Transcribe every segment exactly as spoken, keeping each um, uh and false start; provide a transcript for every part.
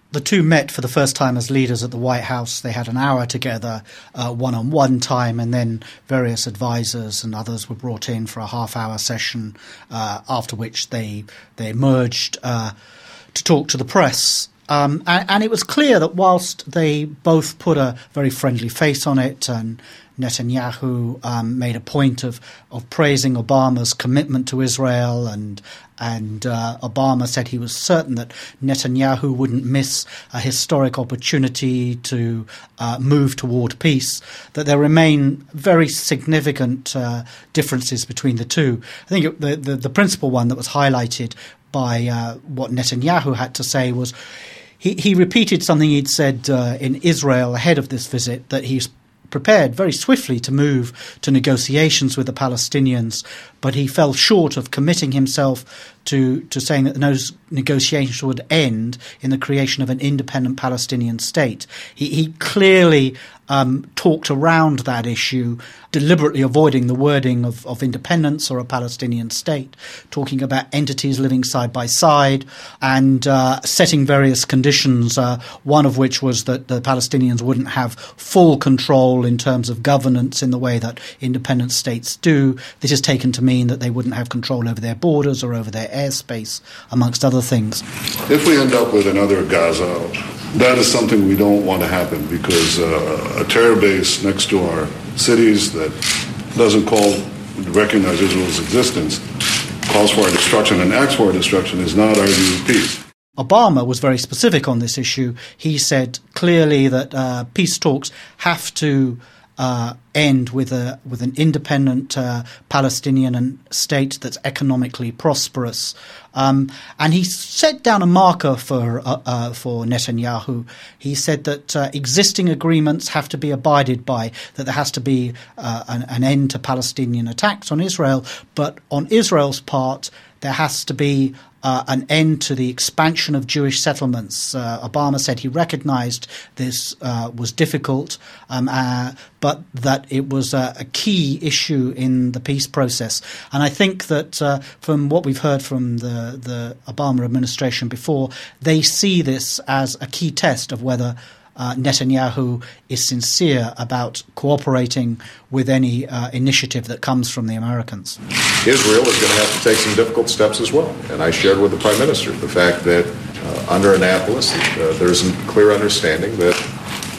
The two met for the first time as leaders at the White House. They had an hour together, uh, one-on-one time, and then various advisors and others were brought in for a half-hour session, uh, after which they they emerged uh, to talk to the press. Um, and, and it was clear that whilst they both put a very friendly face on it, and Netanyahu um, made a point of, of praising Obama's commitment to Israel, and and uh, Obama said he was certain that Netanyahu wouldn't miss a historic opportunity to uh, move toward peace, that there remain very significant uh, differences between the two. I think it, the, the, the principal one that was highlighted by uh, what Netanyahu had to say was he, he repeated something he'd said uh, in Israel ahead of this visit, that he's prepared very swiftly to move to negotiations with the Palestinians, but he fell short of committing himself to, to saying that those negotiations would end in the creation of an independent Palestinian state. He, he clearly um, talked around that issue, deliberately avoiding the wording of, of independence or a Palestinian state, talking about entities living side by side, and uh, setting various conditions, uh, one of which was that the Palestinians wouldn't have full control in terms of governance in the way that independent states do. This is taken to mean that they wouldn't have control over their borders or over their airspace, amongst other things. If we end up with another Gaza, that is something we don't want to happen, because uh, a terror base next to our cities that doesn't call recognize Israel's existence, calls for our destruction and acts for our destruction, is not our view of peace. Obama was very specific on this issue. He said clearly that uh, peace talks have to uh, end with a with an independent uh, Palestinian state that's economically prosperous, um, and he set down a marker for uh, uh, for Netanyahu. He said that uh, existing agreements have to be abided by, that there has to be uh, an, an end to Palestinian attacks on Israel, but on Israel's part, there has to be Uh, an end to the expansion of Jewish settlements. Uh, Obama said he recognized this uh, was difficult, um, uh, but that it was uh, a key issue in the peace process. And I think that uh, from what we've heard from the, the Obama administration before, they see this as a key test of whether Uh, Netanyahu is sincere about cooperating with any uh, initiative that comes from the Americans. Israel is going to have to take some difficult steps as well. And I shared with the Prime Minister the fact that uh, under Annapolis, uh, there's a clear understanding that uh,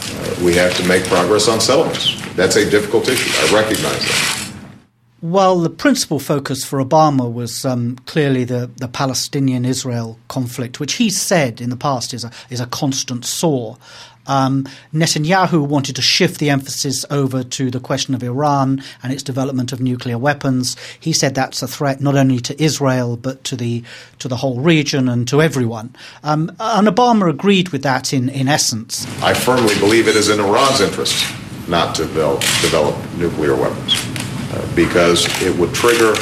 we have to make progress on settlements. That's a difficult issue. I recognize that. Well, the principal focus for Obama was um, clearly the, the Palestinian-Israel conflict, which he said in the past is a, is a constant sore. Um, Netanyahu wanted to shift the emphasis over to the question of Iran and its development of nuclear weapons. He said that's a threat not only to Israel but to the to the whole region and to everyone. Um, and Obama agreed with that in, in essence. I firmly believe it is in Iran's interest not to develop, develop nuclear weapons, uh, because it would trigger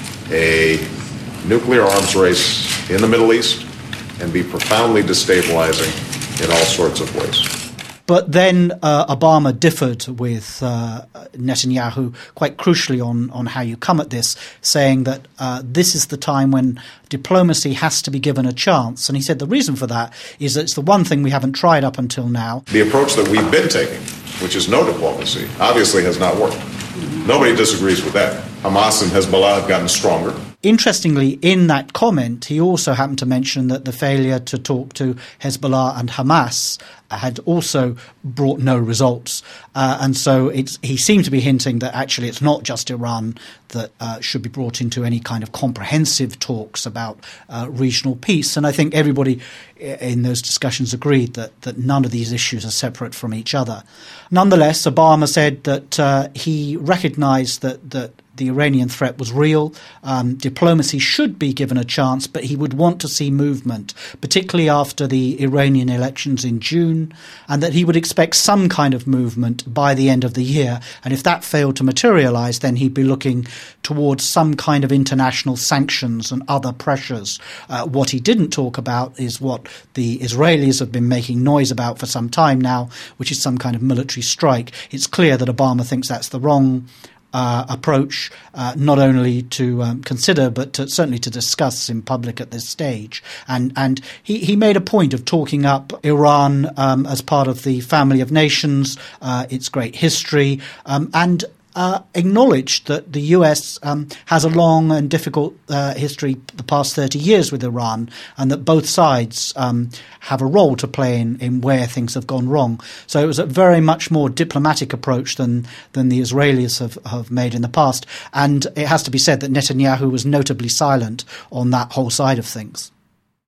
a nuclear arms race in the Middle East and be profoundly destabilizing in all sorts of ways. But then uh, Obama differed with uh, Netanyahu quite crucially on, on how you come at this, saying that uh, this is the time when diplomacy has to be given a chance. And he said the reason for that is that it's the one thing we haven't tried up until now. The approach that we've been taking, which is no diplomacy, obviously has not worked. Nobody disagrees with that. Hamas and Hezbollah have gotten stronger. Interestingly, in that comment, he also happened to mention that the failure to talk to Hezbollah and Hamas had also brought no results. Uh, and so it's, he seemed to be hinting that actually it's not just Iran that uh, should be brought into any kind of comprehensive talks about uh, regional peace. And I think everybody in those discussions agreed that, that none of these issues are separate from each other. Nonetheless, Obama said that uh, he recognized that, that the Iranian threat was real. Um, diplomacy should be given a chance, but he would want to see movement, particularly after the Iranian elections in June, and that he would expect some kind of movement by the end of the year. And if that failed to materialize, then he'd be looking towards some kind of international sanctions and other pressures. Uh, what he didn't talk about is what the Israelis have been making noise about for some time now, which is some kind of military strike. It's clear that Obama thinks that's the wrong uh, approach, uh, not only to um, consider, but to, certainly to discuss in public at this stage. And and he, he made a point of talking up Iran um, as part of the family of nations, uh, its great history, um, and Uh, acknowledged that the U S um, has a long and difficult uh, history the past thirty years with Iran, and that both sides um, have a role to play in, in where things have gone wrong. So it was a very much more diplomatic approach than than the Israelis have, have made in the past. And it has to be said that Netanyahu was notably silent on that whole side of things.